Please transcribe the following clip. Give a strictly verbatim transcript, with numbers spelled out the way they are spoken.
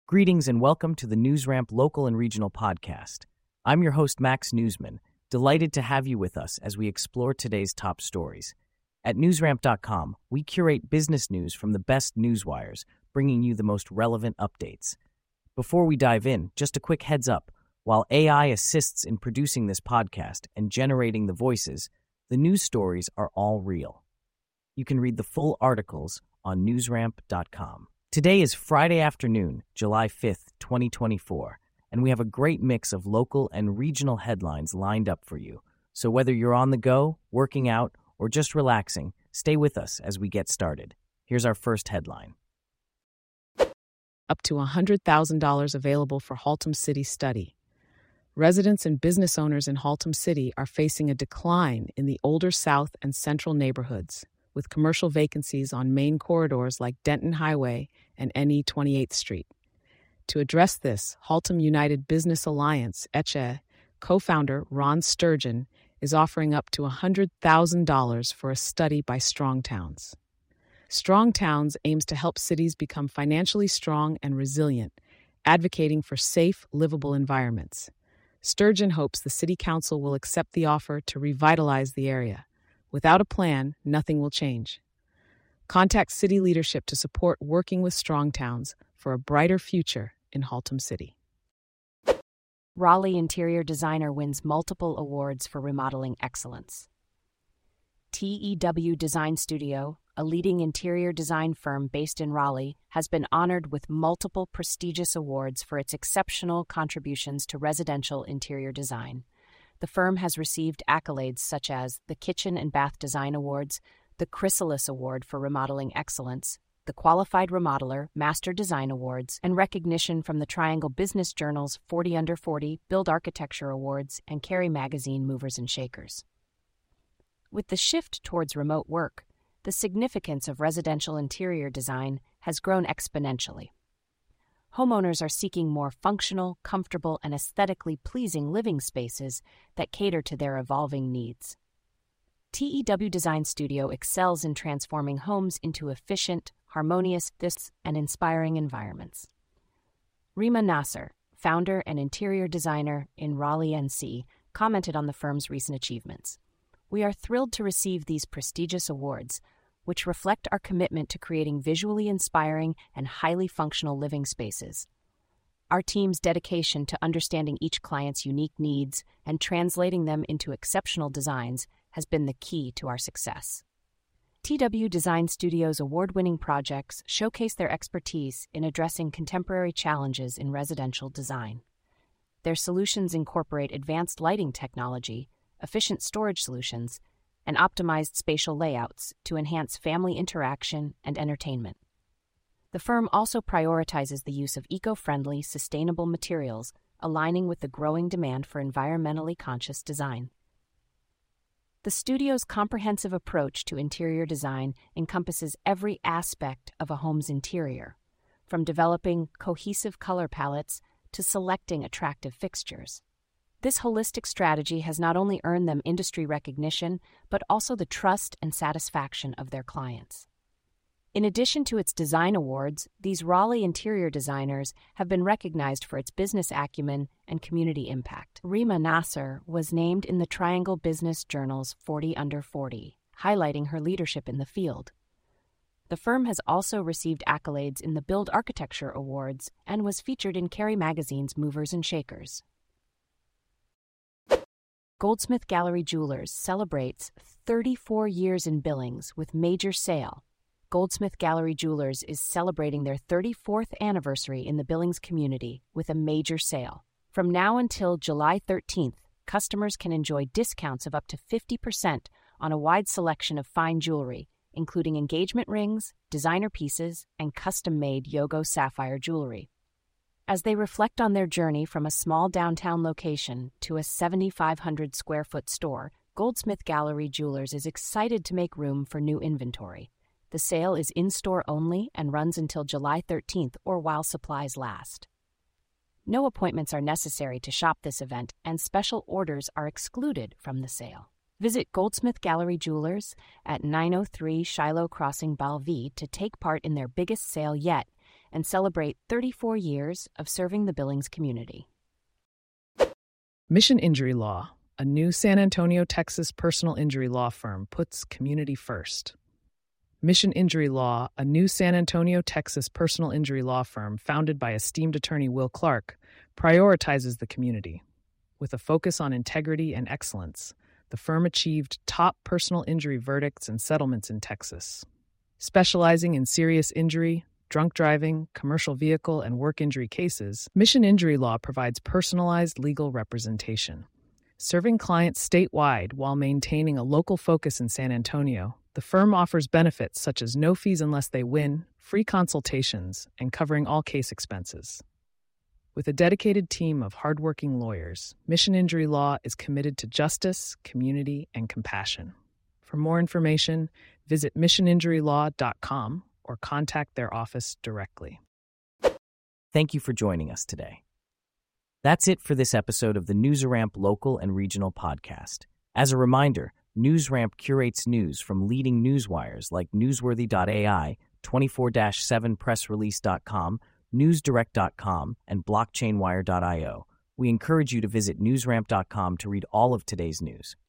Greetings and welcome to the NewsRamp Local and Regional Podcast. I'm your host, Max Newsman, delighted to have you with us as we explore today's top stories. At newsramp dot com, we curate business news from the best newswires, bringing you the most relevant updates. Before we dive in, just a quick heads up. While A I assists in producing this podcast and generating the voices, the news stories are all real. You can read the full articles on newsramp dot com. Today is Friday afternoon, July fifth, twenty twenty-four, and we have a great mix of local and regional headlines lined up for you. So whether you're on the go, working out, or just relaxing, stay with us as we get started. Here's our first headline. Up to one hundred thousand dollars available for Haltom City study. Residents and business owners in Haltom City are facing a decline in the older South and Central neighborhoods, with commercial vacancies on main corridors like Denton Highway and N E twenty-eighth Street. To address this, Haltom United Business Alliance, E C H E, co-founder Ron Sturgeon is offering up to one hundred thousand dollars for a study by Strong Towns. Strong Towns aims to help cities become financially strong and resilient, advocating for safe, livable environments. Sturgeon hopes the City Council will accept the offer to revitalize the area. Without a plan, nothing will change. Contact city leadership to support working with Strong Towns for a brighter future in Haltom City. Raleigh interior designer wins multiple awards for remodeling excellence. T E W Design Studio, a leading interior design firm based in Raleigh, has been honored with multiple prestigious awards for its exceptional contributions to residential interior design. The firm has received accolades such as the Kitchen and Bath Design Awards, the Chrysalis Award for Remodeling Excellence, the Qualified Remodeler Master Design Awards, and recognition from the Triangle Business Journal's forty under forty Build Architecture Awards and Carey Magazine Movers and Shakers. With the shift towards remote work, the significance of residential interior design has grown exponentially. Homeowners are seeking more functional, comfortable, and aesthetically pleasing living spaces that cater to their evolving needs. T E W Design Studio excels in transforming homes into efficient, harmonious, and inspiring environments. Rima Nasser, founder and interior designer in Raleigh, N C, commented on the firm's recent achievements. "We are thrilled to receive these prestigious awards, which reflect our commitment to creating visually inspiring and highly functional living spaces. Our team's dedication to understanding each client's unique needs and translating them into exceptional designs has been the key to our success." T W Design Studio's award-winning projects showcase their expertise in addressing contemporary challenges in residential design. Their solutions incorporate advanced lighting technology, efficient storage solutions, and optimized spatial layouts to enhance family interaction and entertainment. The firm also prioritizes the use of eco-friendly, sustainable materials, aligning with the growing demand for environmentally conscious design. The studio's comprehensive approach to interior design encompasses every aspect of a home's interior, from developing cohesive color palettes to selecting attractive fixtures. This holistic strategy has not only earned them industry recognition, but also the trust and satisfaction of their clients. In addition to its design awards, these Raleigh interior designers have been recognized for its business acumen and community impact. Rima Nasser was named in the Triangle Business Journal's forty under forty, highlighting her leadership in the field. The firm has also received accolades in the Build Architecture Awards and was featured in Carey Magazine's Movers and Shakers. Goldsmith Gallery Jewelers celebrates thirty-four years in Billings with major sale. Goldsmith Gallery Jewelers is celebrating their thirty-fourth anniversary in the Billings community with a major sale. From now until July thirteenth, customers can enjoy discounts of up to fifty percent on a wide selection of fine jewelry, including engagement rings, designer pieces, and custom-made Yogo sapphire jewelry. As they reflect on their journey from a small downtown location to a seven thousand five hundred square foot store, Goldsmith Gallery Jewelers is excited to make room for new inventory. The sale is in-store only and runs until July thirteenth or while supplies last. No appointments are necessary to shop this event, and special orders are excluded from the sale. Visit Goldsmith Gallery Jewelers at nine oh three Shiloh Crossing, Balvie to take part in their biggest sale yet and celebrate thirty-four years of serving the Billings community. Mission Injury Law, a new San Antonio, Texas personal injury law firm, puts community first. Mission Injury Law, a new San Antonio, Texas personal injury law firm founded by esteemed attorney Will Clark, prioritizes the community. With a focus on integrity and excellence, the firm achieved top personal injury verdicts and settlements in Texas. Specializing in serious injury, drunk driving, commercial vehicle, and work injury cases, Mission Injury Law provides personalized legal representation. Serving clients statewide while maintaining a local focus in San Antonio, the firm offers benefits such as no fees unless they win, free consultations, and covering all case expenses. With a dedicated team of hardworking lawyers, Mission Injury Law is committed to justice, community, and compassion. For more information, visit mission injury law dot com or contact their office directly. Thank you for joining us today. That's it for this episode of the NewsRamp Local and Regional Podcast. As a reminder, NewsRamp curates news from leading newswires like newsworthy dot A I, twenty-four seven press release dot com, news direct dot com, and blockchain wire dot io. We encourage you to visit newsramp dot com to read all of today's news.